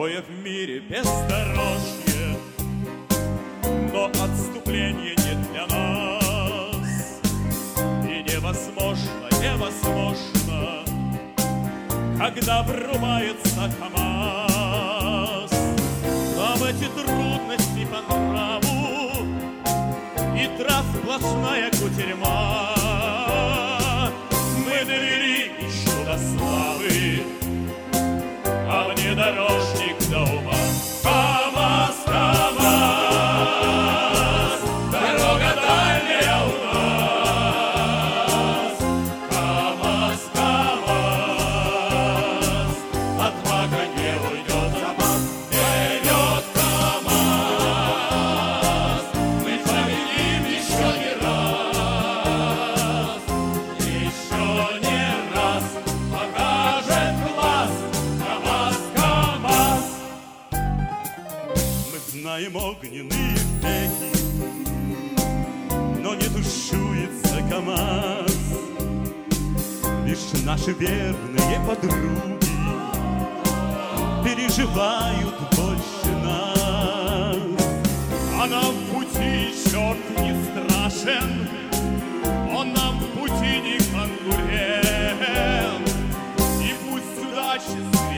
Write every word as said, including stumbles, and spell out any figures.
какое в мире бездорожье, но отступления нет для нас. И невозможно, невозможно, когда врубается КамАЗ. Нам эти трудности по нраву, и трав сплошная кутерьма. Мы довели еще до славы, а внедорожник до ума. КамАЗ, КамАЗ, дорога дальняя у нас. КамАЗ, КамАЗ, отвага не уйдет запас. Вперед, КамАЗ, мы победим еще не раз. Еще не раз покажет класс. КамАЗ, КамАЗ. Мы знаем огненные реки, но не тушуется КамАЗ. Лишь наши верные подруги переживают больше нас. А нам в пути черт не страшен, он нам в пути не конкурент. И пусть удачи